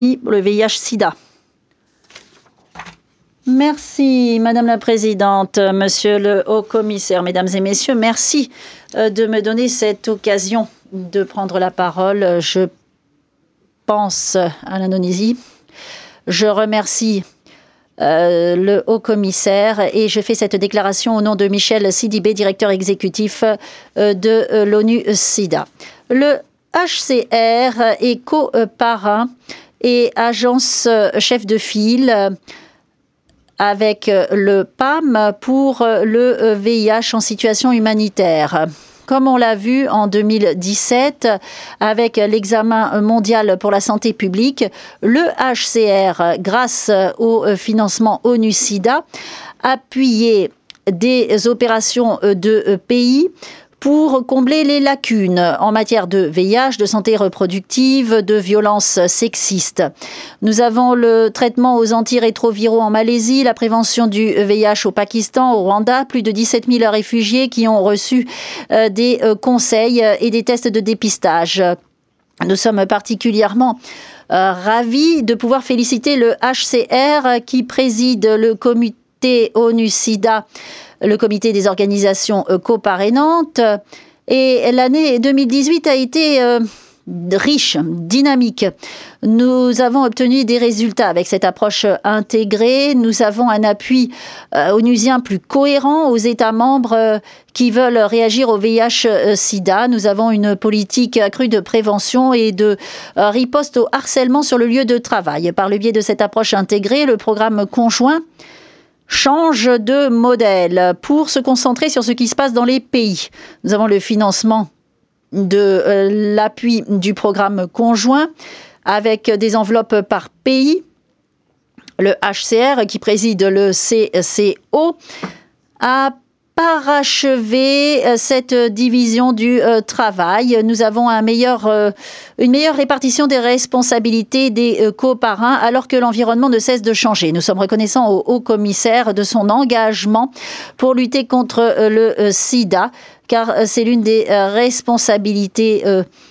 le VIH-Sida. Merci, Madame la Présidente, Monsieur le Haut-Commissaire, Mesdames et Messieurs, merci de me donner cette occasion de prendre la parole. Je pense à l'Indonésie. Je remercie le Haut-Commissaire et je fais cette déclaration au nom de Michel Sidibé, directeur exécutif de l'ONU-SIDA. Le HCR est co-parrain et agence chef de file avec le PAM pour le VIH en situation humanitaire. Comme on l'a vu en 2017 avec l'examen mondial pour la santé publique, le HCR, grâce au financement ONU-SIDA, appuyait des opérations de pays pour combler les lacunes en matière de VIH, de santé reproductive, de violences sexistes. Nous avons le traitement aux antirétroviraux en Malaisie, la prévention du VIH au Pakistan, au Rwanda, plus de 17 000 réfugiés qui ont reçu des conseils et des tests de dépistage. Nous sommes particulièrement ravis de pouvoir féliciter le HCR qui préside le comité ONU-SIDA, le comité des organisations coparrainantes. Et l'année 2018 a été riche, dynamique. Nous avons obtenu des résultats avec cette approche intégrée. Nous avons un appui onusien plus cohérent aux États membres qui veulent réagir au VIH-Sida. Nous avons une politique accrue de prévention et de riposte au harcèlement sur le lieu de travail. Par le biais de cette approche intégrée, le programme conjoint change de modèle pour se concentrer sur ce qui se passe dans les pays. Nous avons le financement de l'appui du programme conjoint avec des enveloppes par pays. Le HCR, qui préside le CCO, a parachevé cette division du travail. Nous avons une meilleure répartition des responsabilités des coparrains alors que l'environnement ne cesse de changer. Nous sommes reconnaissants au Haut-Commissaire de son engagement pour lutter contre le sida, car c'est l'une des responsabilités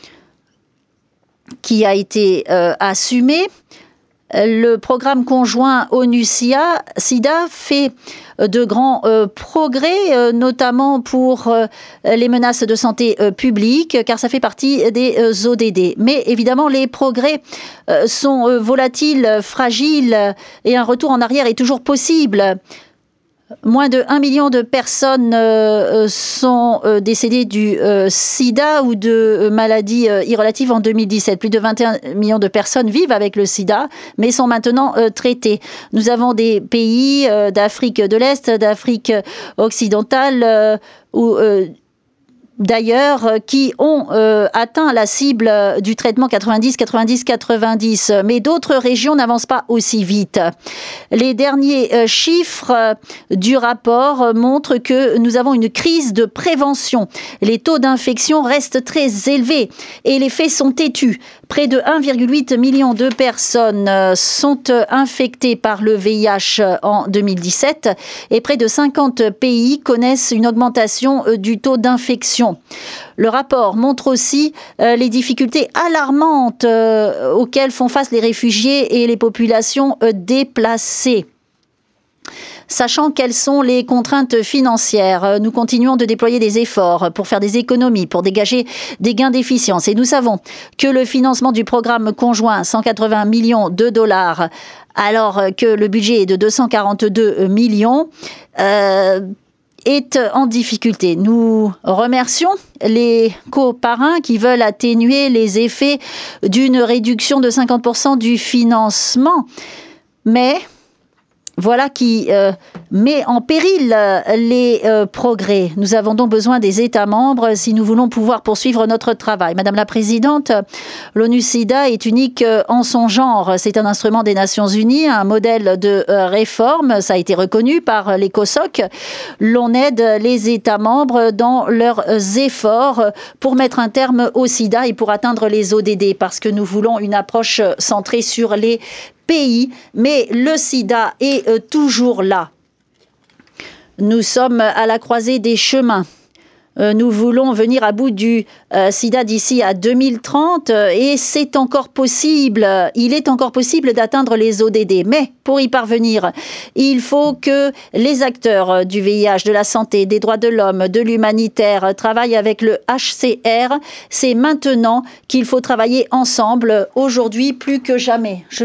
qui a été assumée. Le programme conjoint ONU-SIDA fait de grands progrès, notamment pour les menaces de santé publique, car ça fait partie des ODD. Mais évidemment, les progrès sont volatiles, fragiles, et un retour en arrière est toujours possible. Moins de 1 million de personnes sont décédées du sida ou de maladies irrelatives en 2017. Plus de 21 millions de personnes vivent avec le sida, mais sont maintenant traitées. Nous avons des pays d'Afrique de l'Est, d'Afrique occidentale, où d'ailleurs, qui ont atteint la cible du traitement 90-90-90, mais d'autres régions n'avancent pas aussi vite. Les derniers chiffres du rapport montrent que nous avons une crise de prévention. Les taux d'infection restent très élevés et les faits sont têtus. Près de 1,8 million de personnes sont infectées par le VIH en 2017 et près de 50 pays connaissent une augmentation du taux d'infection. Le rapport montre aussi les difficultés alarmantes auxquelles font face les réfugiés et les populations déplacées. Sachant quelles sont les contraintes financières, nous continuons de déployer des efforts pour faire des économies, pour dégager des gains d'efficience. Et nous savons que le financement du programme conjoint, 180 millions de dollars, alors que le budget est de 242 millions, est en difficulté. Nous remercions les coparrains qui veulent atténuer les effets d'une réduction de 50% du financement. Mais voilà qui met en péril les progrès. Nous avons donc besoin des États membres si nous voulons pouvoir poursuivre notre travail. Madame la Présidente, l'ONU-SIDA est unique en son genre. C'est un instrument des Nations Unies, un modèle de réforme. Ça a été reconnu par l'ECOSOC. L'on aide les États membres dans leurs efforts pour mettre un terme au SIDA et pour atteindre les ODD, parce que nous voulons une approche centrée sur les pays, mais le sida est toujours là. Nous sommes à la croisée des chemins. nous voulons venir à bout du sida d'ici à 2030 et c'est encore possible. Il est encore possible d'atteindre les ODD. Mais pour y parvenir, il faut que les acteurs du VIH, de la santé, des droits de l'homme, de l'humanitaire travaillent avec le HCR. C'est maintenant qu'il faut travailler ensemble, aujourd'hui plus que jamais.